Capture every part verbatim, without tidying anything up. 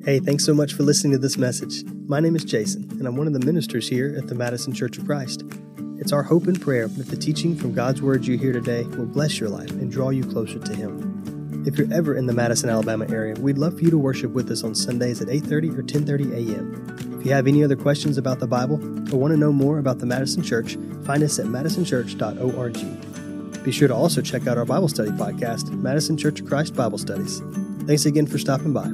Hey, thanks so much for listening to this message. My name is Jason, and I'm one of the ministers here at the Madison Church of Christ. It's our hope and prayer that the teaching from God's Word you hear today will bless your life and draw you closer to Him. If you're ever in the Madison, Alabama area, we'd love for you to worship with us on Sundays at eight thirty or ten thirty a.m. If you have any other questions about the Bible or want to know more about the Madison Church, find us at madison church dot org. Be sure to also check out our Bible study podcast, Madison Church of Christ Bible Studies. Thanks again for stopping by.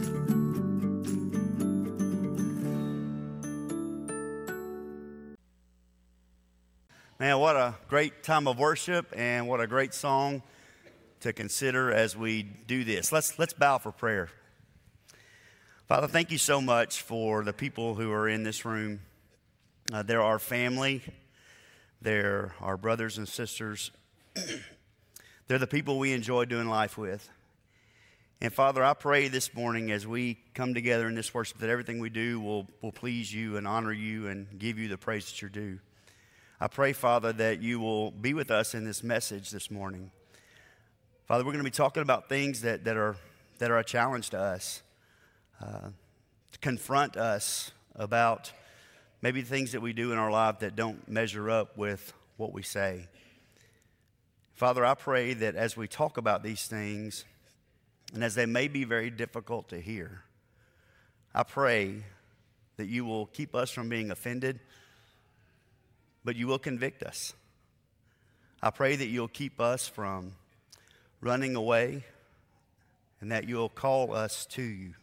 Man, what a great time of worship and what a great song to consider as we do this. Let's let's bow for prayer. Father, thank you so much for the people who are in this room. Uh, they're our family. They're our brothers and sisters. They're the people we enjoy doing life with. And Father, I pray this morning as we come together in this worship that everything we do will, will please you and honor you and give you the praise that you're due. I pray, Father, that you will be with us in this message this morning. Father, we're going to be talking about things that, that are that are a challenge to us, uh, to confront us about maybe things that we do in our life that don't measure up with what we say. Father, I pray that as we talk about these things, and as they may be very difficult to hear, I pray that you will keep us from being offended, but you will convict us. I pray that you'll keep us from running away and that you'll call us to you.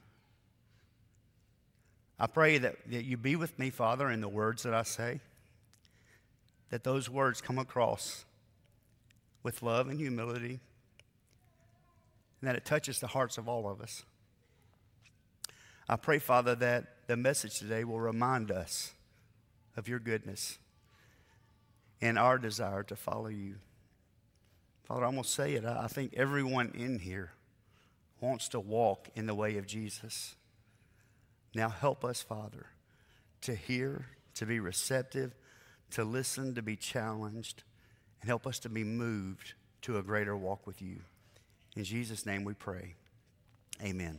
I pray that, that you be with me, Father, in the words that I say, that those words come across with love and humility, and that it touches the hearts of all of us. I pray, Father, that the message today will remind us of your goodness and our desire to follow you. Father, I'm going to say it. I think everyone in here wants to walk in the way of Jesus. Now help us, Father, to hear, to be receptive, to listen, to be challenged, and help us to be moved to a greater walk with you. In Jesus' name we pray. Amen.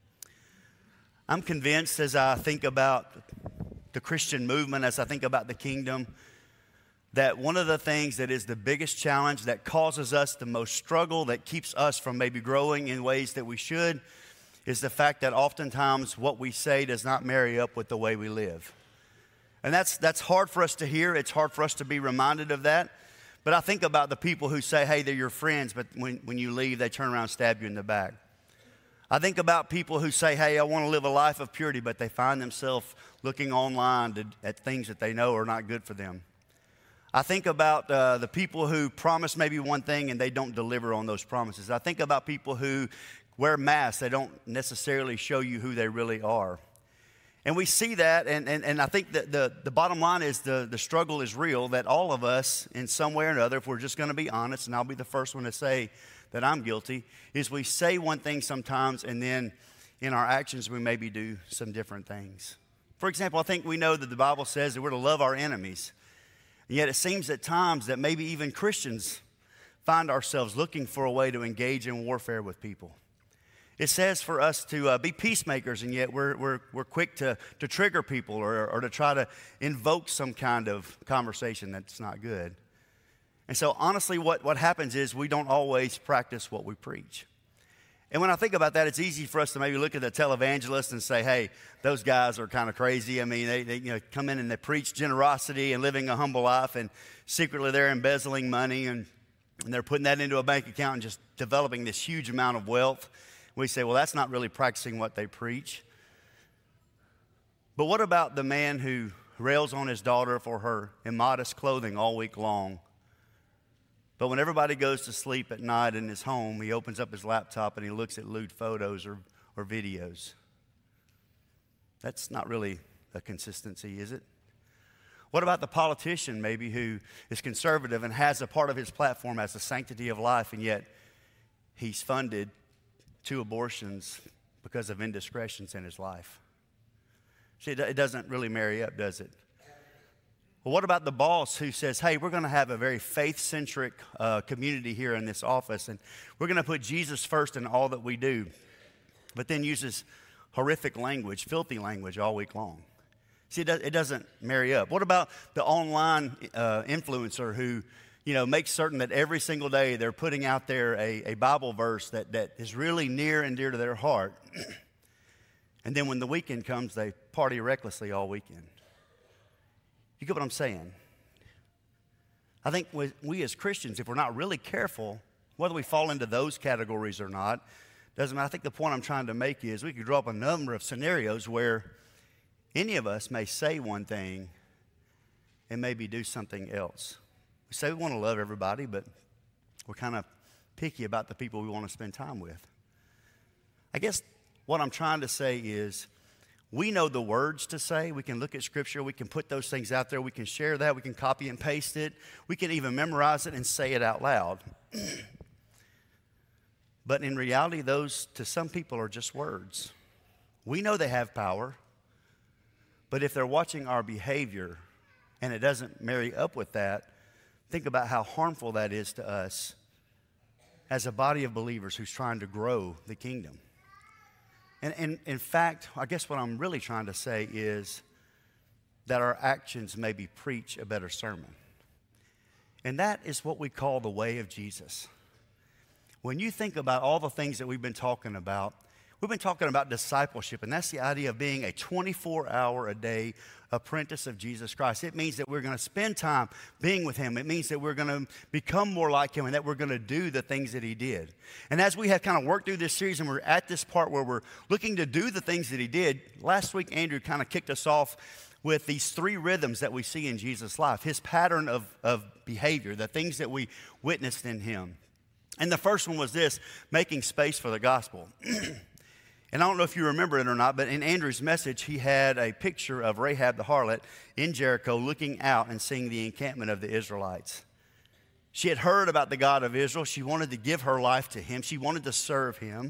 I'm convinced as I think about the Christian movement, as I think about the kingdom, that one of the things that is the biggest challenge that causes us the most struggle, that keeps us from maybe growing in ways that we should, is the fact that oftentimes what we say does not marry up with the way we live. And that's that's hard for us to hear. It's hard for us to be reminded of that. But I think about the people who say, hey, they're your friends, but when, when you leave, they turn around and stab you in the back. I think about people who say, hey, I want to live a life of purity, but they find themselves looking online to, at things that they know are not good for them. I think about uh, the people who promise maybe one thing and they don't deliver on those promises. I think about people who wear masks. They don't necessarily show you who they really are. And we see that, and, and, and I think that the, the bottom line is the, the struggle is real, that all of us, in some way or another, if we're just going to be honest, and I'll be the first one to say that I'm guilty, is we say one thing sometimes, and then in our actions we maybe do some different things. For example, I think we know that the Bible says that we're to love our enemies. And yet it seems at times that maybe even Christians find ourselves looking for a way to engage in warfare with people. It says for us to uh, be peacemakers, and yet we're, we're, we're quick to, to trigger people or, or to try to invoke some kind of conversation that's not good. And so honestly, what, what happens is we don't always practice what we preach. And when I think about that, it's easy for us to maybe look at the televangelist and say, hey, those guys are kind of crazy. I mean, they, they you know, come in and they preach generosity and living a humble life, and secretly they're embezzling money, and, and they're putting that into a bank account and just developing this huge amount of wealth. We say, well, that's not really practicing what they preach. But what about the man who rails on his daughter for her immodest clothing all week long? But when everybody goes to sleep at night in his home, he opens up his laptop and he looks at lewd photos or, or videos. That's not really a consistency, is it? What about the politician maybe who is conservative and has a part of his platform as the sanctity of life, and yet he's funded two abortions because of indiscretions in his life? See, it doesn't really marry up, does it? Well, what about the boss who says, hey, we're going to have a very faith-centric uh, community here in this office, and we're going to put Jesus first in all that we do, but then uses horrific language, filthy language all week long. See, it, does, it doesn't marry up. What about the online uh, influencer who, you know, makes certain that every single day they're putting out there a, a Bible verse that, that is really near and dear to their heart. And then when the weekend comes, they party recklessly all weekend. You get what I'm saying? I think we, we as Christians, if we're not really careful, whether we fall into those categories or not, doesn't matter. I think the point I'm trying to make is we could draw up a number of scenarios where any of us may say one thing and maybe do something else. We say we want to love everybody, but we're kind of picky about the people we want to spend time with. I guess what I'm trying to say is we know the words to say. We can look at Scripture. We can put those things out there. We can share that. We can copy and paste it. We can even memorize it and say it out loud. But in reality, those to some people are just words. We know they have power, but if they're watching our behavior and it doesn't marry up with that, think about how harmful that is to us as a body of believers who's trying to grow the kingdom. And, and in fact, I guess what I'm really trying to say is that our actions maybe preach a better sermon. And that is what we call the way of Jesus. When you think about all the things that we've been talking about, we've been talking about discipleship, and that's the idea of being a twenty-four hour a day apprentice of Jesus Christ. It means that we're going to spend time being with Him. It means that we're going to become more like Him and that we're going to do the things that He did. And as we have kind of worked through this series and we're at this part where we're looking to do the things that He did, last week Andrew kind of kicked us off with these three rhythms that we see in Jesus' life, His pattern of, of behavior, the things that we witnessed in Him. And the first one was this, making space for the gospel. And I don't know if you remember it or not, but in Andrew's message, he had a picture of Rahab the harlot in Jericho looking out and seeing the encampment of the Israelites. She had heard about the God of Israel. She wanted to give her life to Him. She wanted to serve Him.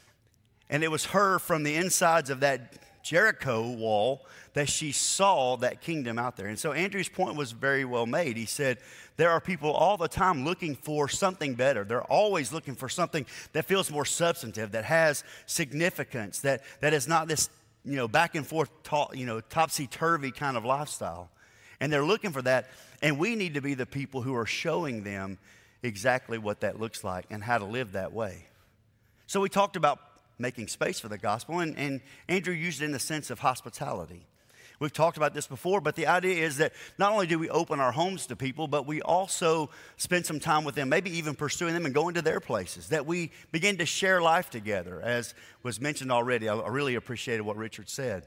And it was her from the insides of that Jericho wall that she saw that kingdom out there. And so Andrew's point was very well made. He said, there are people all the time looking for something better. They're always looking for something that feels more substantive, that has significance, that, that is not this, you know, back and forth, to, you know, topsy-turvy kind of lifestyle. And they're looking for that. And we need to be the people who are showing them exactly what that looks like and how to live that way. So we talked about making space for the gospel, and, and Andrew used it in the sense of hospitality. We've talked about this before, but the idea is that not only do we open our homes to people, but we also spend some time with them, maybe even pursuing them and going to their places, that we begin to share life together, as was mentioned already. I really appreciated what Richard said.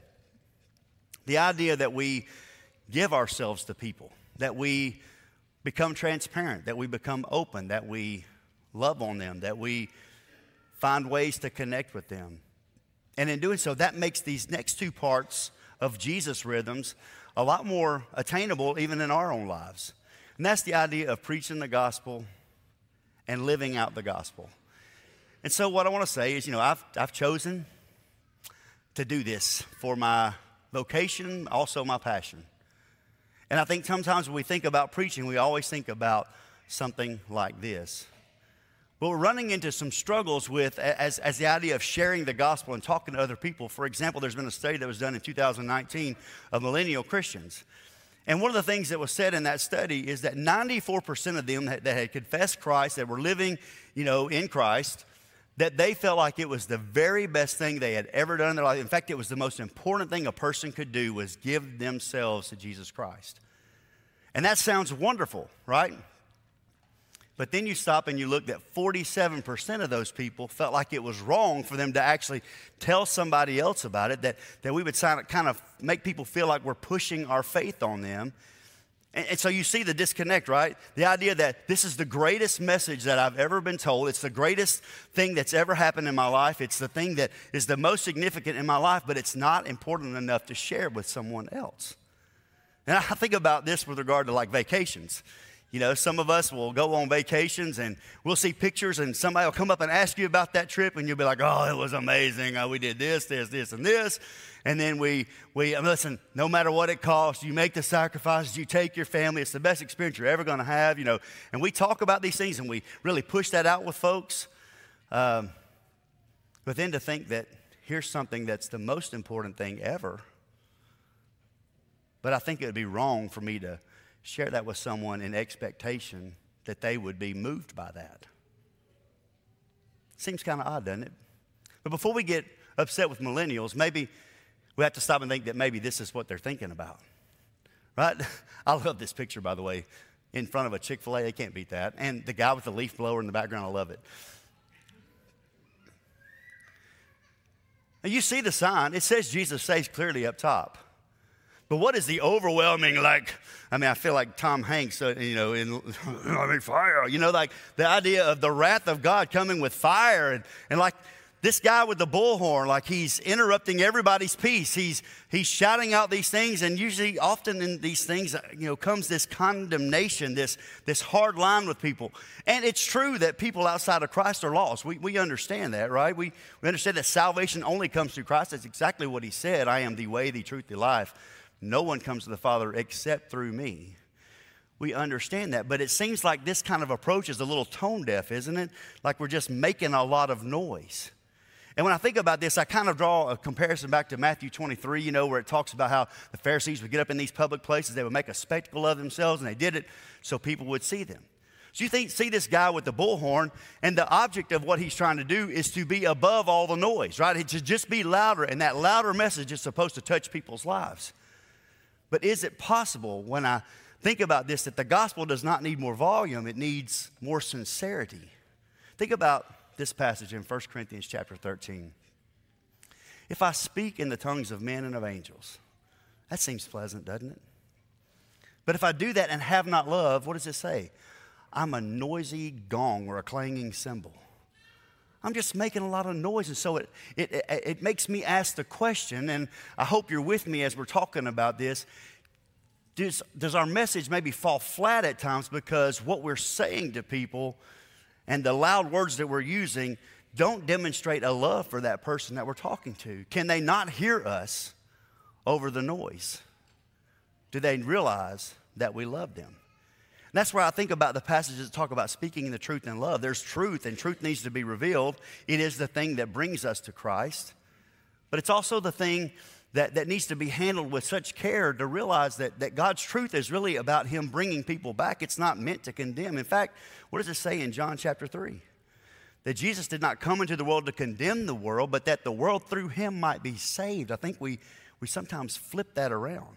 The idea that we give ourselves to people, that we become transparent, that we become open, that we love on them, that we find ways to connect with them. And in doing so, that makes these next two parts of Jesus' rhythms a lot more attainable even in our own lives. And that's the idea of preaching the gospel and living out the gospel. And so what I want to say is, you know, I've, I've chosen to do this for my vocation, also my passion. And I think sometimes when we think about preaching, we always think about something like this. But we're running into some struggles with as, as the idea of sharing the gospel and talking to other people. For example, there's been a study that was done in two thousand nineteen of millennial Christians. And one of the things that was said in that study is that ninety-four percent of them that, that had confessed Christ, that were living, you know, in Christ, that they felt like it was the very best thing they had ever done in their life. In fact, it was the most important thing a person could do was give themselves to Jesus Christ. And that sounds wonderful, right? But then you stop and you look that forty-seven percent of those people felt like it was wrong for them to actually tell somebody else about it, that, that we would kind of make people feel like we're pushing our faith on them. And, and so you see the disconnect, right? The idea that this is the greatest message that I've ever been told. It's the greatest thing that's ever happened in my life. It's the thing that is the most significant in my life, but it's not important enough to share with someone else. And I think about this with regard to like vacations. You know, some of us will go on vacations and we'll see pictures and somebody will come up and ask you about that trip and you'll be like, oh, it was amazing. Oh, we did this, this, this, and this. And then we, we listen, no matter what it costs, you make the sacrifices, you take your family. It's the best experience you're ever going to have, you know. And we talk about these things and we really push that out with folks. Um, but then to think that here's something that's the most important thing ever. But I think it would be wrong for me to share that with someone in expectation that they would be moved by that. Seems kind of odd, doesn't it? But before we get upset with millennials, maybe we have to stop and think that maybe this is what they're thinking about, right? I love this picture, by the way, in front of a Chick-fil-A. They can't beat that. And the guy with the leaf blower in the background, I love it. Now, you see the sign. It says Jesus saves clearly up top. But what is the overwhelming, like, I mean, I feel like Tom Hanks, uh, you know, in, I mean, fire, you know, like the idea of the wrath of God coming with fire. And, and like this guy with the bullhorn, like he's interrupting everybody's peace. He's, he's shouting out these things. And usually, often in these things, you know, comes this condemnation, this, this hard line with people. And it's true that people outside of Christ are lost. We, we understand that, right? We, we understand that salvation only comes through Christ. That's exactly what he said. I am the way, the truth, the life. No one comes to the Father except through me. We understand that, but it seems like this kind of approach is a little tone deaf, isn't it? Like we're just making a lot of noise. And when I think about this, I kind of draw a comparison back to Matthew twenty-three, you know, where it talks about how the Pharisees would get up in these public places, they would make a spectacle of themselves, and they did it so people would see them. So you think, see this guy with the bullhorn, and the object of what he's trying to do is to be above all the noise, right? It should just be louder, and that louder message is supposed to touch people's lives. But is it possible, when I think about this, that the gospel does not need more volume, it needs more sincerity? Think about this passage in First Corinthians chapter thirteen. If I speak in the tongues of men and of angels, that seems pleasant, doesn't it? But if I do that and have not love, what does it say? I'm a noisy gong or a clanging cymbal. I'm just making a lot of noise, and so it, it, it, it makes me ask the question, and I hope you're with me as we're talking about this. Does, does our message maybe fall flat at times because what we're saying to people and the loud words that we're using don't demonstrate a love for that person that we're talking to? Can they not hear us over the noise? Do they realize that we love them? And that's where I think about the passages that talk about speaking the truth in love. There's truth, and truth needs to be revealed. It is the thing that brings us to Christ. But it's also the thing that, that needs to be handled with such care to realize that, that God's truth is really about him bringing people back. It's not meant to condemn. In fact, what does it say in John chapter three? That Jesus did not come into the world to condemn the world, but that the world through him might be saved. I think we, we sometimes flip that around.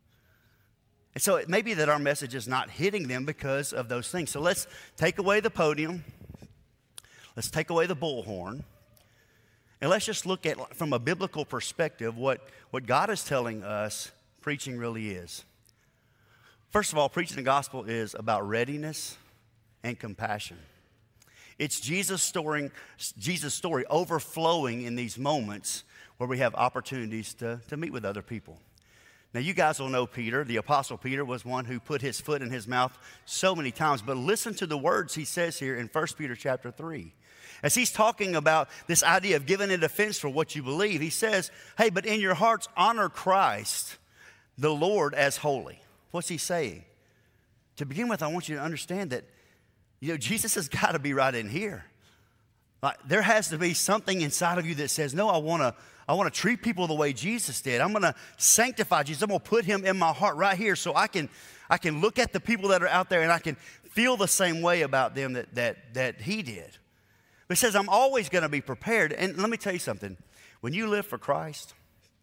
And so it may be that our message is not hitting them because of those things. So let's take away the podium. Let's take away the bullhorn. And let's just look at, from a biblical perspective, what, what God is telling us preaching really is. First of all, preaching the gospel is about readiness and compassion. It's Jesus' story, Jesus' story overflowing in these moments where we have opportunities to, to meet with other people. Now, you guys will know Peter. The Apostle Peter was one who put his foot in his mouth so many times. But listen to the words he says here in First Peter chapter three. As he's talking about this idea of giving a defense for what you believe, he says, hey, but in your hearts honor Christ, the Lord, as holy. What's he saying? To begin with, I want you to understand that, you know, Jesus has got to be right in here. Like, there has to be something inside of you that says, no, I want to I want to treat people the way Jesus did. I'm going to sanctify Jesus. I'm going to put him in my heart right here so I can, I can look at the people that are out there and I can feel the same way about them that, that, that he did. But it says I'm always going to be prepared. And let me tell you something. When you live for Christ,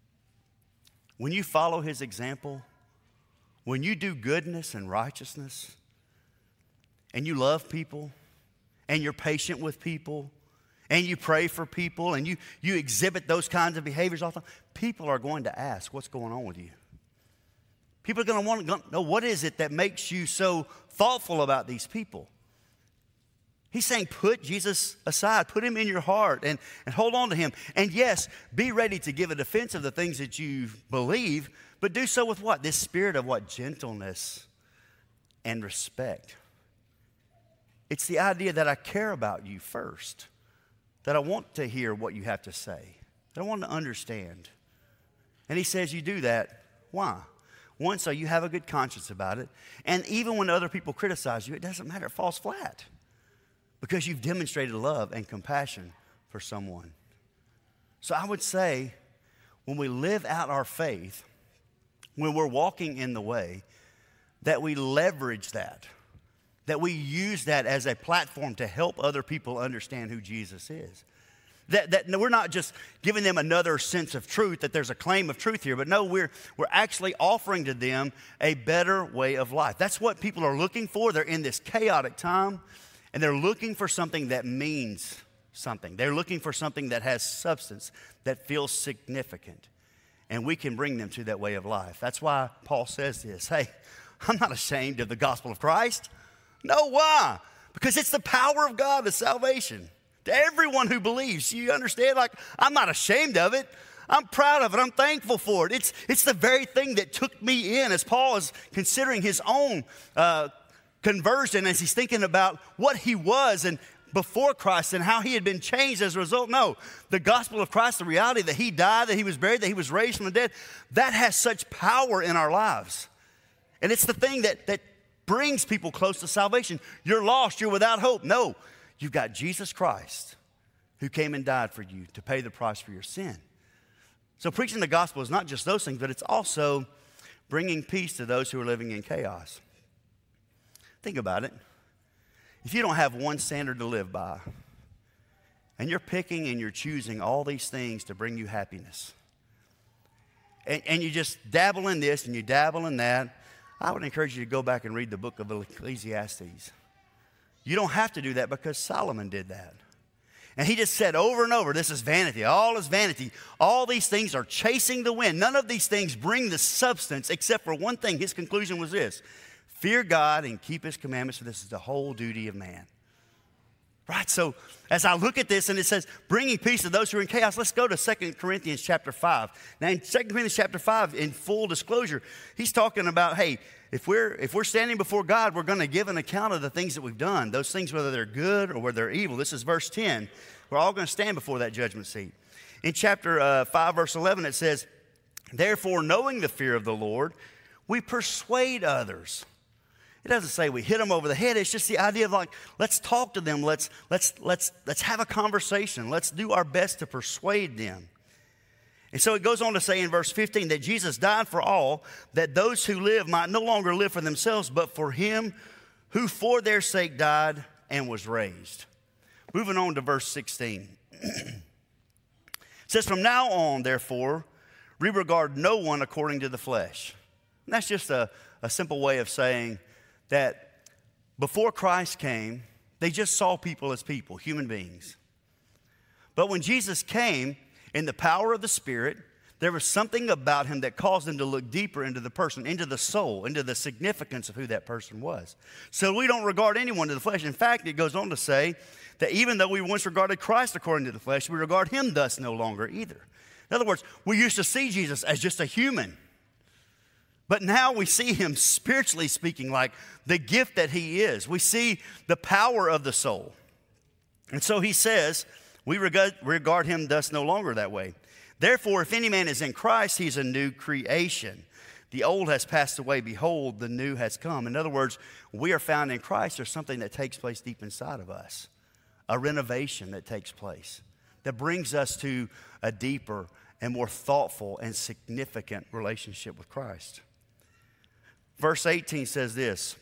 when you follow his example, when you do goodness and righteousness, and you love people, and you're patient with people, and you pray for people, and you, you exhibit those kinds of behaviors all the time, people are going to ask, what's going on with you? People are going to want to know, what is it that makes you so thoughtful about these people? He's saying, put Jesus aside, put him in your heart, and, and hold on to him. And yes, be ready to give a defense of the things that you believe, but do so with what? This spirit of what? Gentleness and respect. It's the idea that I care about you first, that I want to hear what you have to say, that I want to understand. And he says you do that. Why? One, so you have a good conscience about it. And even when other people criticize you, it doesn't matter. It falls flat because you've demonstrated love and compassion for someone. So I would say when we live out our faith, when we're walking in the way, that we leverage that, that we use that as a platform to help other people understand who Jesus is. That, that we're not just giving them another sense of truth, that there's a claim of truth here, but no, we're, we're actually offering to them a better way of life. That's what people are looking for. They're in this chaotic time, and they're looking for something that means something. They're looking for something that has substance, that feels significant, and we can bring them to that way of life. That's why Paul says this, hey, I'm not ashamed of the gospel of Christ. No, why? Because it's the power of God to salvation. To everyone who believes, you understand? Like, I'm not ashamed of it. I'm proud of it. I'm thankful for it. It's, it's the very thing that took me in as Paul is considering his own uh, conversion, as he's thinking about what he was and before Christ and how he had been changed as a result. No, the gospel of Christ, the reality that he died, that he was buried, that he was raised from the dead, that has such power in our lives. And it's the thing that, that brings people close to salvation. You're lost. You're without hope. No. You've got Jesus Christ who came and died for you to pay the price for your sin. So preaching the gospel is not just those things, but it's also bringing peace to those who are living in chaos. Think about it. If you don't have one standard to live by, and you're picking and you're choosing all these things to bring you happiness, and, and you just dabble in this and you dabble in that, I would encourage you to go back and read the book of Ecclesiastes. You don't have to do that because Solomon did that. And he just said over and over, this is vanity. All is vanity. All these things are chasing the wind. None of these things bring the substance except for one thing. His conclusion was this: fear God and keep his commandments, for this is the whole duty of man. Right? So as I look at this and it says, bringing peace to those who are in chaos, let's go to Second Corinthians chapter five. Now in Second Corinthians chapter five, in full disclosure, he's talking about, hey, if we're, if we're standing before God, we're going to give an account of the things that we've done. Those things, whether they're good or whether they're evil. This is verse ten. We're all going to stand before that judgment seat. In chapter uh, five, verse eleven, it says, therefore, knowing the fear of the Lord, we persuade others. It doesn't say we hit them over the head. It's just the idea of like, let's talk to them. Let's, let's, let's, let's have a conversation. Let's do our best to persuade them. And so it goes on to say in verse fifteen that Jesus died for all, that those who live might no longer live for themselves, but for him who for their sake died and was raised. Moving on to verse sixteen. It says, from now on, therefore, we regard no one according to the flesh. And that's just a, a simple way of saying that before Christ came, they just saw people as people, human beings. But when Jesus came in the power of the Spirit, there was something about him that caused them to look deeper into the person, into the soul, into the significance of who that person was. So we don't regard anyone to the flesh. In fact, it goes on to say that even though we once regarded Christ according to the flesh, we regard him thus no longer either. In other words, we used to see Jesus as just a human. But now we see him spiritually speaking, like the gift that he is. We see the power of the soul. And so he says, we regard, regard him thus no longer that way. Therefore, if any man is in Christ, he's a new creation. The old has passed away. Behold, the new has come. In other words, we are found in Christ. There's something that takes place deep inside of us, a renovation that takes place that brings us to a deeper and more thoughtful and significant relationship with Christ. Verse eighteen says this: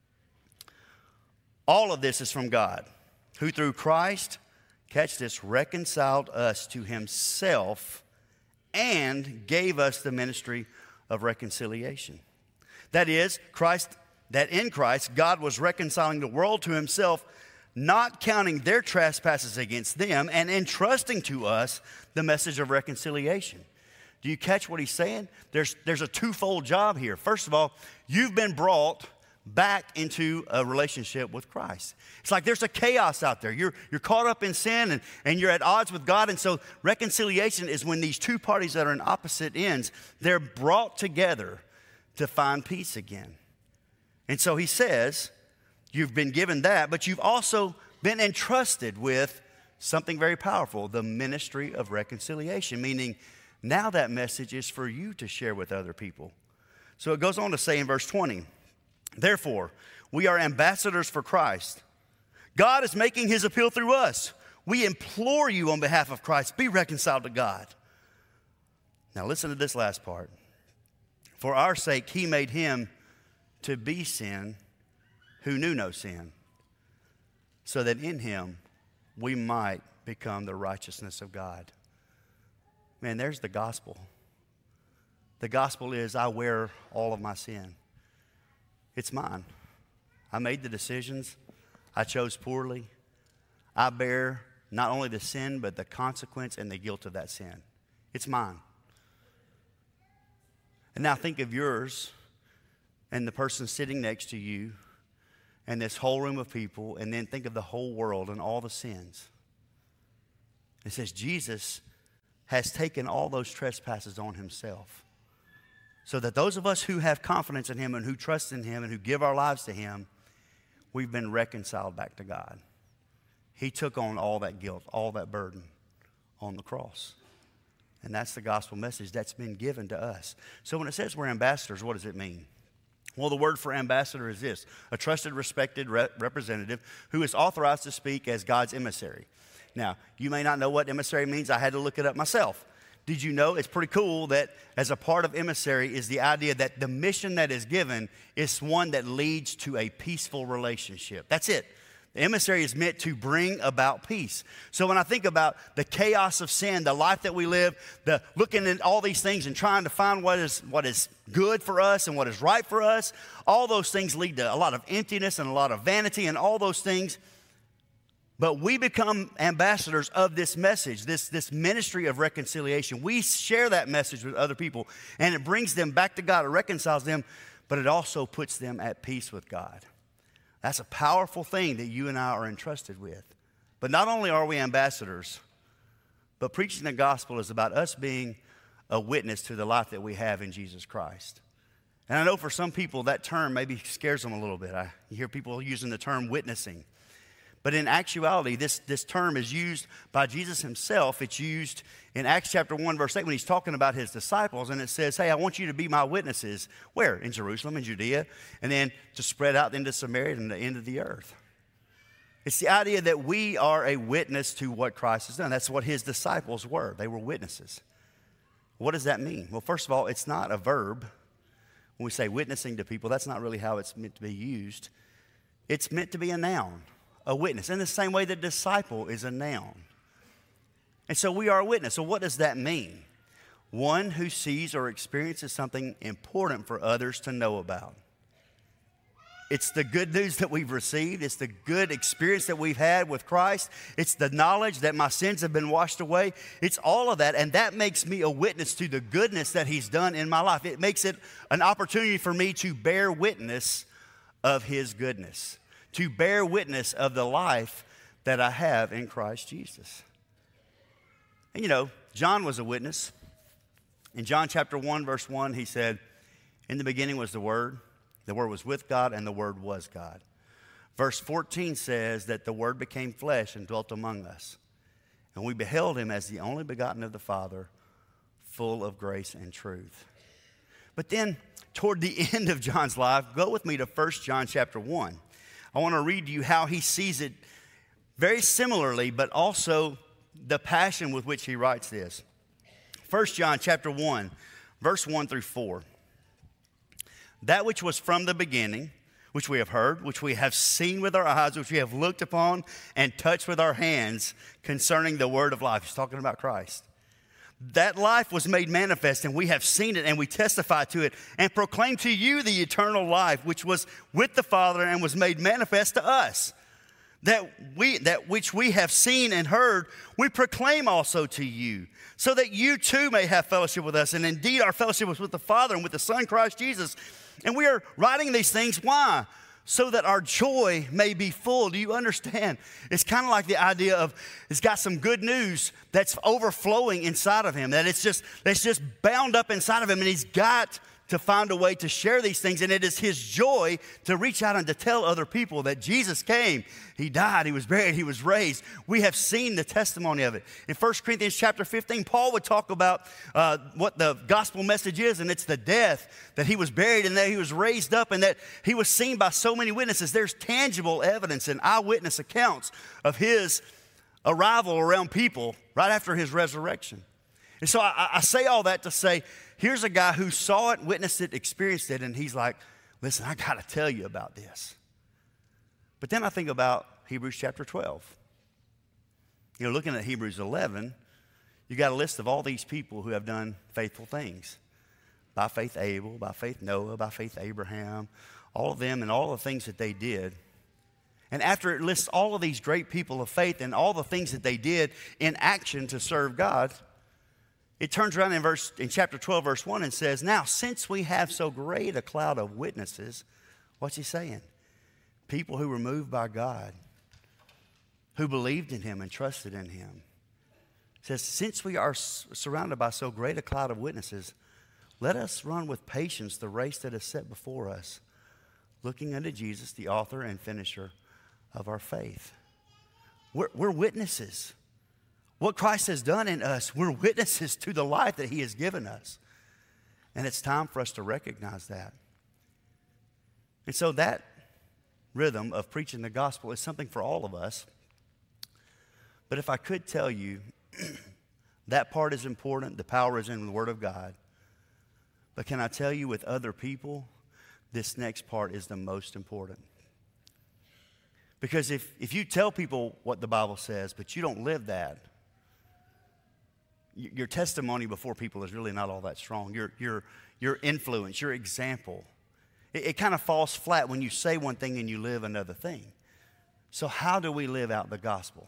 all of this is from God, who through Christ, catch this, reconciled us to himself and gave us the ministry of reconciliation. That is, Christ, that in Christ, God was reconciling the world to himself, not counting their trespasses against them, and entrusting to us the message of reconciliation. Do you catch what he's saying? There's, there's a twofold job here. First of all, you've been brought back into a relationship with Christ. It's like there's a chaos out there. You're, you're caught up in sin and, and you're at odds with God. And so reconciliation is when these two parties that are in opposite ends, they're brought together to find peace again. And so he says, you've been given that, but you've also been entrusted with something very powerful, the ministry of reconciliation, meaning now that message is for you to share with other people. So it goes on to say in verse twenty, therefore, we are ambassadors for Christ. God is making his appeal through us. We implore you on behalf of Christ, be reconciled to God. Now listen to this last part. For our sake, he made him to be sin who knew no sin, so that in him we might become the righteousness of God. Man, there's the gospel. The gospel is I wear all of my sin. It's mine. I made the decisions. I chose poorly. I bear not only the sin, but the consequence and the guilt of that sin. It's mine. And now think of yours and the person sitting next to you and this whole room of people, and then think of the whole world and all the sins. It says Jesus has taken all those trespasses on himself, so that those of us who have confidence in him and who trust in him and who give our lives to him, we've been reconciled back to God. He took on all that guilt, all that burden on the cross. And that's the gospel message that's been given to us. So when it says we're ambassadors, what does it mean? Well, the word for ambassador is this: a trusted, respected re- representative who is authorized to speak as God's emissary. Now, you may not know what emissary means. I had to look it up myself. Did you know it's pretty cool that as a part of emissary is the idea that the mission that is given is one that leads to a peaceful relationship. That's it. The emissary is meant to bring about peace. So when I think about the chaos of sin, the life that we live, the looking at all these things and trying to find what is what is good for us and what is right for us, all those things lead to a lot of emptiness and a lot of vanity and all those things. But we become ambassadors of this message, this, this ministry of reconciliation. We share that message with other people, and it brings them back to God. It reconciles them, but it also puts them at peace with God. That's a powerful thing that you and I are entrusted with. But not only are we ambassadors, but preaching the gospel is about us being a witness to the life that we have in Jesus Christ. And I know for some people that term maybe scares them a little bit. I hear people using the term witnessing. But in actuality, this, this term is used by Jesus himself. It's used in Acts chapter one, verse eight, when he's talking about his disciples. And it says, hey, I want you to be my witnesses. Where? In Jerusalem, in Judea, and then to spread out into Samaria and the end of the earth. It's the idea that we are a witness to what Christ has done. That's what his disciples were. They were witnesses. What does that mean? Well, first of all, it's not a verb. When we say witnessing to people, that's not really how it's meant to be used. It's meant to be a noun. A witness, in the same way that disciple is a noun. And so we are a witness. So what does that mean? One who sees or experiences something important for others to know about. It's the good news that we've received. It's the good experience that we've had with Christ. It's the knowledge that my sins have been washed away. It's all of that, and that makes me a witness to the goodness that he's done in my life. It makes it an opportunity for me to bear witness of his goodness, to bear witness of the life that I have in Christ Jesus. And you know, John was a witness. In John chapter one, verse one, he said, in the beginning was the Word. The Word was with God, and the Word was God. Verse fourteen says that the Word became flesh and dwelt among us. And we beheld him as the only begotten of the Father, full of grace and truth. But then, toward the end of John's life, go with me to First John chapter one. I want to read to you how he sees it very similarly, but also the passion with which he writes this. First John chapter one, verse one through four. That which was from the beginning, which we have heard, which we have seen with our eyes, which we have looked upon and touched with our hands concerning the word of life. He's talking about Christ. That life was made manifest, and we have seen it, and we testify to it, and proclaim to you the eternal life, which was with the Father and was made manifest to us. That we that which we have seen and heard, we proclaim also to you, so that you too may have fellowship with us. And indeed, our fellowship was with the Father and with the Son, Christ Jesus. And we are writing these things, why? So that our joy may be full. Do you understand? It's kind of like the idea of it's got some good news that's overflowing inside of him, that it's just that's just bound up inside of him, and he's got to find a way to share these things. And it is his joy to reach out and to tell other people that Jesus came, he died, he was buried, he was raised. We have seen the testimony of it. In First Corinthians chapter fifteen, Paul would talk about uh, what the gospel message is, and it's the death, that he was buried and that he was raised up and that he was seen by so many witnesses. There's tangible evidence and eyewitness accounts of his arrival around people right after his resurrection. And so I, I say all that to say, here's a guy who saw it, witnessed it, experienced it, and he's like, listen, I got to tell you about this. But then I think about Hebrews chapter twelve. You know, looking at Hebrews eleven, you got a list of all these people who have done faithful things. By faith Abel, by faith Noah, by faith Abraham, all of them and all the things that they did. And after it lists all of these great people of faith and all the things that they did in action to serve God, it turns around in verse in chapter twelve, verse one, and says, now, since we have so great a cloud of witnesses, what's he saying? People who were moved by God, who believed in him and trusted in him. It says, since we are surrounded by so great a cloud of witnesses, let us run with patience the race that is set before us, looking unto Jesus, the author and finisher of our faith. We're, we're witnesses. What Christ has done in us, we're witnesses to the life that he has given us. And it's time for us to recognize that. And so that rhythm of preaching the gospel is something for all of us. But if I could tell you, that part is important. The power is in the Word of God. But can I tell you, with other people, this next part is the most important. Because if, if you tell people what the Bible says, but you don't live that, your testimony before people is really not all that strong. Your, your, your influence, your example, it, it kind of falls flat when you say one thing and you live another thing. So how do we live out the gospel?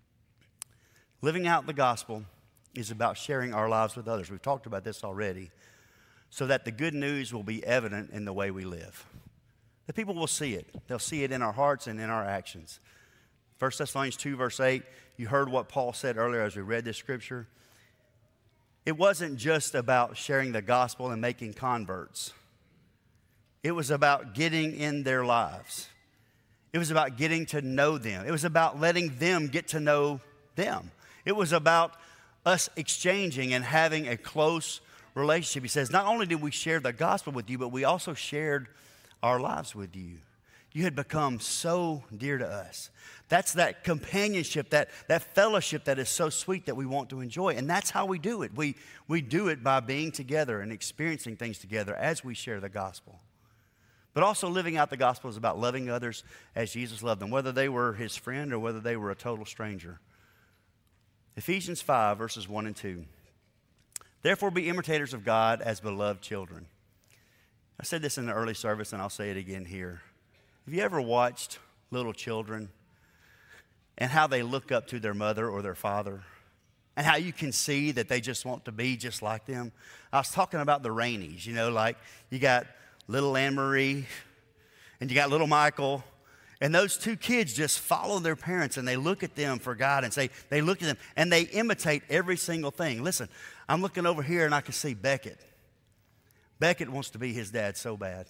Living out the gospel is about sharing our lives with others. We've talked about this already. So that the good news will be evident in the way we live. The people will see it. They'll see it in our hearts and in our actions. First Thessalonians two, verse eight, you heard what Paul said earlier as we read this scripture. It wasn't just about sharing the gospel and making converts. It was about getting in their lives. It was about getting to know them. It was about letting them get to know them. It was about us exchanging and having a close relationship. He says, not only did we share the gospel with you, but we also shared our lives with you. You had become so dear to us. That's that companionship, that, that fellowship that is so sweet that we want to enjoy. And that's how we do it. We, we do it by being together and experiencing things together as we share the gospel. But also living out the gospel is about loving others as Jesus loved them, whether they were his friend or whether they were a total stranger. Ephesians five, verses one and two. Therefore, be imitators of God as beloved children. I said this in the early service, and I'll say it again here. Have you ever watched little children and how they look up to their mother or their father, and how you can see that they just want to be just like them? I was talking about the Rainies, you know, like you got little Anne-Marie and you got little Michael, and those two kids just follow their parents, and they look at them for God, and say, they look at them, and they imitate every single thing. Listen, I'm looking over here, and I can see Beckett. Beckett wants to be his dad so bad.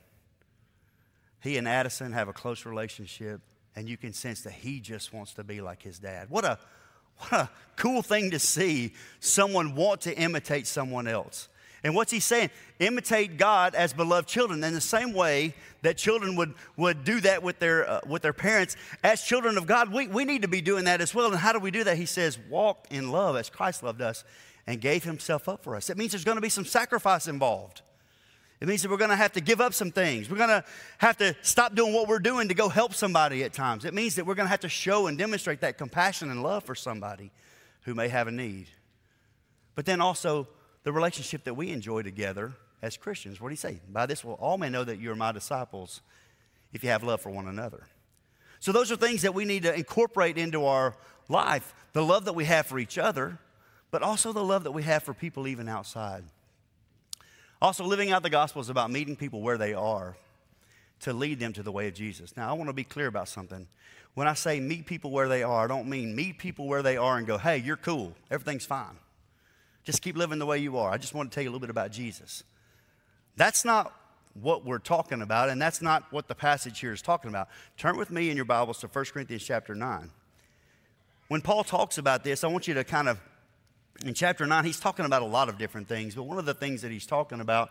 He and Addison have a close relationship, and you can sense that he just wants to be like his dad. What a, what a cool thing to see someone want to imitate someone else. And what's he saying? Imitate God as beloved children. In the same way that children would, would do that with their, uh, with their parents, as children of God, we, we need to be doing that as well. And how do we do that? He says, walk in love as Christ loved us and gave himself up for us. It means there's going to be some sacrifice involved. It means that we're going to have to give up some things. We're going to have to stop doing what we're doing to go help somebody at times. It means that we're going to have to show and demonstrate that compassion and love for somebody who may have a need. But then also the relationship that we enjoy together as Christians. What do you say? By this will all men know that you are my disciples if you have love for one another. So those are things that we need to incorporate into our life. The love that we have for each other, but also the love that we have for people even outside. Also, living out the gospel is about meeting people where they are to lead them to the way of Jesus. Now, I want to be clear about something. When I say meet people where they are, I don't mean meet people where they are and go, hey, you're cool, everything's fine. Just keep living the way you are. I just want to tell you a little bit about Jesus. That's not what we're talking about, and that's not what the passage here is talking about. Turn with me in your Bibles to First Corinthians chapter nine. When Paul talks about this, I want you to kind of, in chapter nine, he's talking about a lot of different things, but one of the things that he's talking about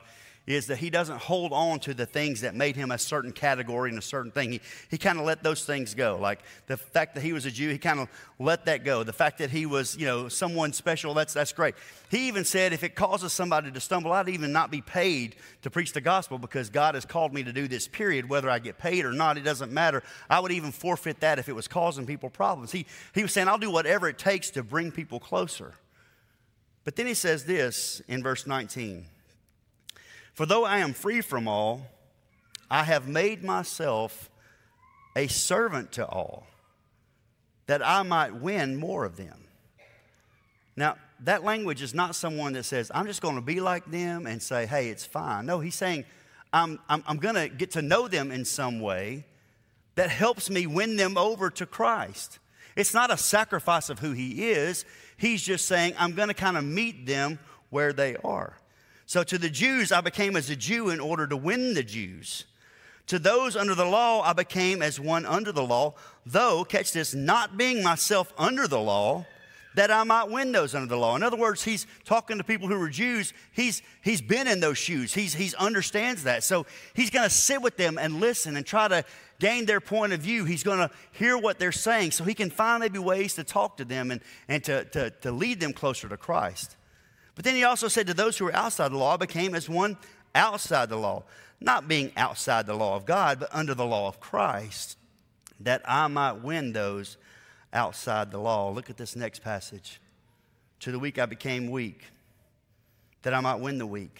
is that he doesn't hold on to the things that made him a certain category and a certain thing. He, he kind of let those things go. Like the fact that he was a Jew, he kind of let that go. The fact that he was, you know, someone special, that's, that's great. He even said, if it causes somebody to stumble, I'd even not be paid to preach the gospel because God has called me to do this, period. Whether I get paid or not, it doesn't matter. I would even forfeit that if it was causing people problems. He, he was saying, I'll do whatever it takes to bring people closer. But then he says this in verse nineteen. For though I am free from all, I have made myself a servant to all, that I might win more of them. Now, that language is not someone that says, I'm just going to be like them and say, hey, it's fine. No, he's saying, I'm, I'm, I'm going to get to know them in some way that helps me win them over to Christ. It's not a sacrifice of who he is. He's just saying, I'm going to kind of meet them where they are. So to the Jews, I became as a Jew in order to win the Jews. To those under the law, I became as one under the law, though, catch this, not being myself under the law, that I might win those under the law. In other words, he's talking to people who were Jews. He's, he's been in those shoes. He's, he's understands that. So he's going to sit with them and listen and try to gain their point of view. He's going to hear what they're saying so he can find maybe ways to talk to them and, and to, to, to lead them closer to Christ. But then he also said to those who were outside the law, I became as one outside the law, not being outside the law of God, but under the law of Christ, that I might win those outside the law. Look at this next passage. To the weak I became weak, that I might win the weak.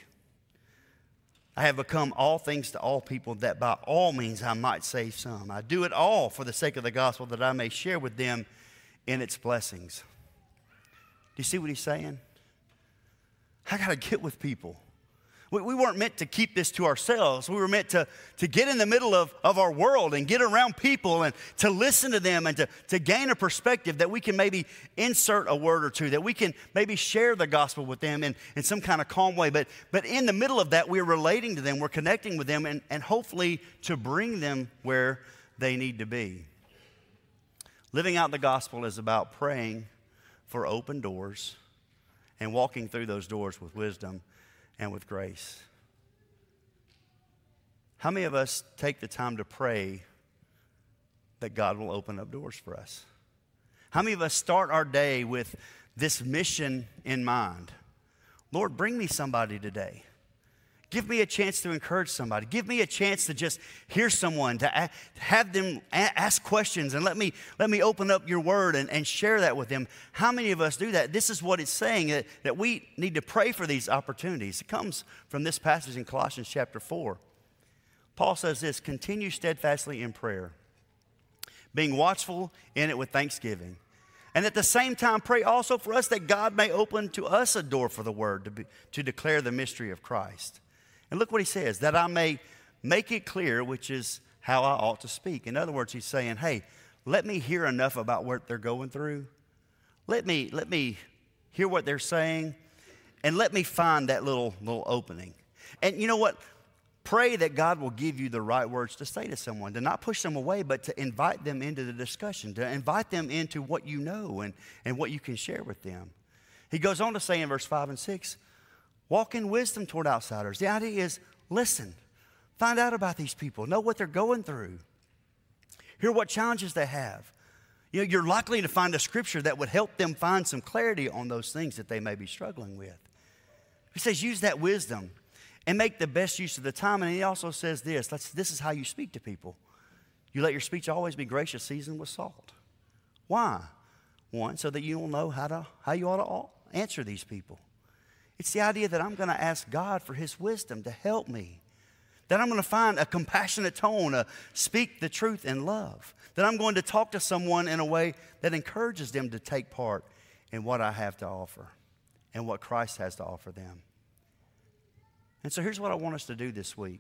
I have become all things to all people, that by all means I might save some. I do it all for the sake of the gospel, that I may share with them in its blessings. Do you see what he's saying? I got to get with people. We, we weren't meant to keep this to ourselves. We were meant to, to get in the middle of, of our world and get around people and to listen to them and to, to gain a perspective that we can maybe insert a word or two, that we can maybe share the gospel with them in, in some kind of calm way. But, but in the middle of that, we're relating to them, we're connecting with them, and, and hopefully to bring them where they need to be. Living out the gospel is about praying for open doors and walking through those doors with wisdom and with grace. How many of us take the time to pray that God will open up doors for us? How many of us start our day with this mission in mind? Lord, bring me somebody today. Give me a chance to encourage somebody. Give me a chance to just hear someone, to a- have them a- ask questions, and let me, let me open up your word and, and share that with them. How many of us do that? This is what it's saying, that, that we need to pray for these opportunities. It comes from this passage in Colossians chapter four. Paul says this, continue steadfastly in prayer, being watchful in it with thanksgiving. And at the same time, pray also for us that God may open to us a door for the word to, be, to declare the mystery of Christ. And look what he says, that I may make it clear, which is how I ought to speak. In other words, he's saying, hey, let me hear enough about what they're going through. Let me, let me hear what they're saying, and let me find that little, little opening. And you know what? Pray that God will give you the right words to say to someone, to not push them away, but to invite them into the discussion, to invite them into what you know and, and what you can share with them. He goes on to say in verse five and six, walk in wisdom toward outsiders. The idea is listen, find out about these people, know what they're going through, hear what challenges they have. You know, you're likely to find a scripture that would help them find some clarity on those things that they may be struggling with. He says use that wisdom and make the best use of the time. And he also says this, that's, this is how you speak to people. You let your speech always be gracious, seasoned with salt. Why? One, so that you will know how, to, how you ought to answer these people. It's the idea that I'm going to ask God for his wisdom to help me. That I'm going to find a compassionate tone, to speak the truth in love. That I'm going to talk to someone in a way that encourages them to take part in what I have to offer and what Christ has to offer them. And so here's what I want us to do this week.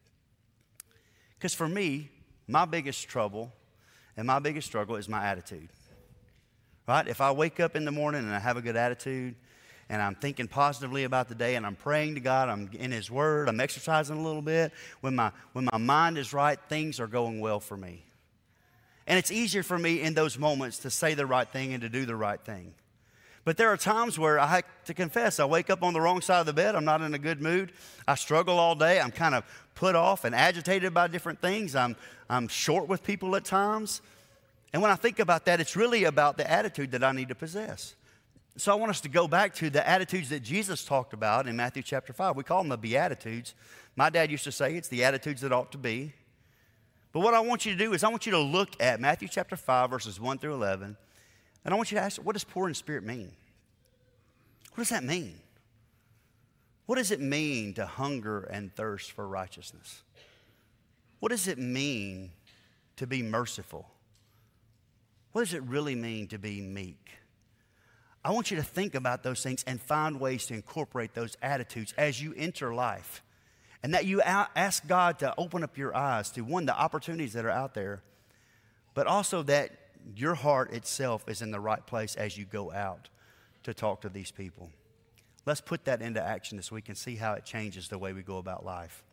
Because for me, my biggest trouble and my biggest struggle is my attitude. Right? If I wake up in the morning and I have a good attitude, and I'm thinking positively about the day, and I'm praying to God, I'm in his word, I'm exercising a little bit, when my, when my mind is right, things are going well for me. And it's easier for me in those moments to say the right thing and to do the right thing. But there are times where I have to confess, I wake up on the wrong side of the bed. I'm not in a good mood. I struggle all day. I'm kind of put off and agitated by different things. I'm, I'm short with people at times. And when I think about that, it's really about the attitude that I need to possess. So I want us to go back to the attitudes that Jesus talked about in Matthew chapter five. We call them the Beatitudes. My dad used to say it's the attitudes that ought to be. But what I want you to do is I want you to look at Matthew chapter five, verses one through eleven. And I want you to ask, what does poor in spirit mean? What does that mean? What does it mean to hunger and thirst for righteousness? What does it mean to be merciful? What does it really mean to be meek? I want you to think about those things and find ways to incorporate those attitudes as you enter life. And that you ask God to open up your eyes to, one, the opportunities that are out there, but also that your heart itself is in the right place as you go out to talk to these people. Let's put that into action this week and see how it changes the way we go about life.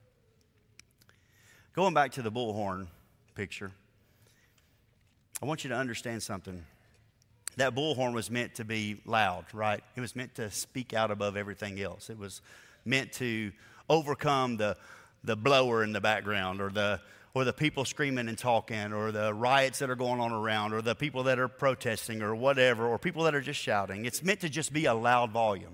Going back to the bullhorn picture, I want you to understand something. That bullhorn was meant to be loud, right? It was meant to speak out above everything else. It was meant to overcome the, the blower in the background, or the or the people screaming and talking, or the riots that are going on around, or the people that are protesting, or whatever, or people that are just shouting. It's meant to just be a loud volume.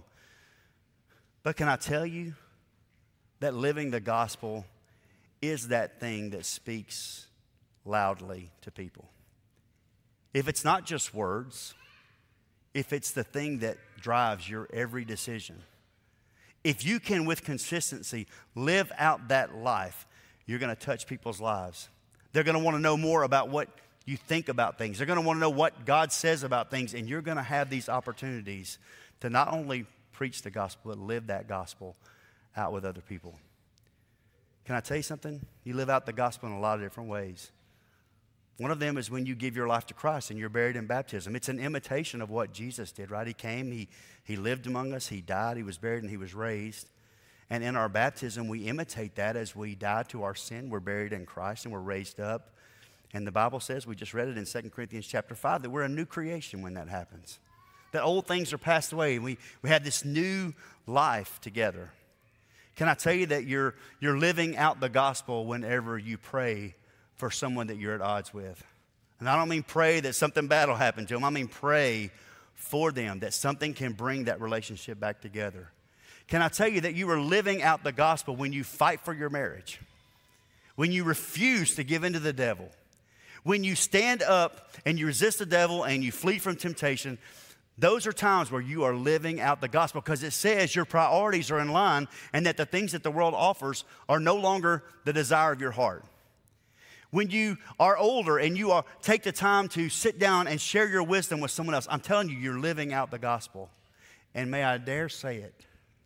But can I tell you that living the gospel is that thing that speaks loudly to people? If it's not just words, if it's the thing that drives your every decision, if you can, with consistency, live out that life, you're going to touch people's lives. They're going to want to know more about what you think about things. They're going to want to know what God says about things, and you're going to have these opportunities to not only preach the gospel, but live that gospel out with other people. Can I tell you something? You live out the gospel in a lot of different ways. One of them is when you give your life to Christ and you're buried in baptism. It's an imitation of what Jesus did, right? He came, he, he lived among us, he died, he was buried, and he was raised. And in our baptism, we imitate that as we die to our sin. We're buried in Christ and we're raised up. And the Bible says, we just read it in Second Corinthians chapter five, that we're a new creation when that happens. That old things are passed away and we, we have this new life together. Can I tell you that you're, you're living out the gospel whenever you pray for someone that you're at odds with? And I don't mean pray that something bad will happen to them. I mean pray for them, that something can bring that relationship back together. Can I tell you that you are living out the gospel when you fight for your marriage, when you refuse to give in to the devil, when you stand up and you resist the devil and you flee from temptation? Those are times where you are living out the gospel, because it says your priorities are in line and that the things that the world offers are no longer the desire of your heart. When you are older and you are, take the time to sit down and share your wisdom with someone else, I'm telling you, you're living out the gospel. And may I dare say it,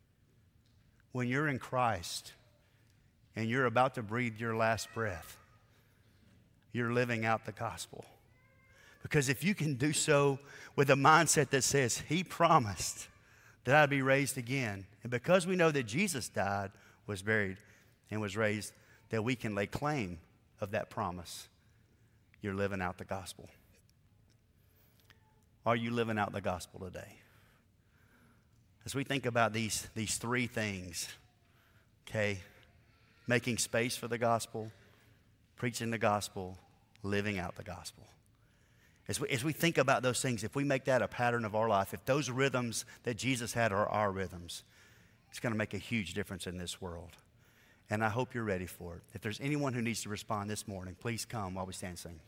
when you're in Christ and you're about to breathe your last breath, you're living out the gospel. Because if you can do so with a mindset that says, He promised that I'd be raised again, and because we know that Jesus died, was buried, and was raised, that we can lay claim of that promise, you're living out the gospel. Are you living out the gospel today? As we think about these, these three things, okay, making space for the gospel, preaching the gospel, living out the gospel. As we, as we think about those things, if we make that a pattern of our life, if those rhythms that Jesus had are our rhythms, it's going to make a huge difference in this world. And I hope you're ready for it. If there's anyone who needs to respond this morning, please come while we stand and sing.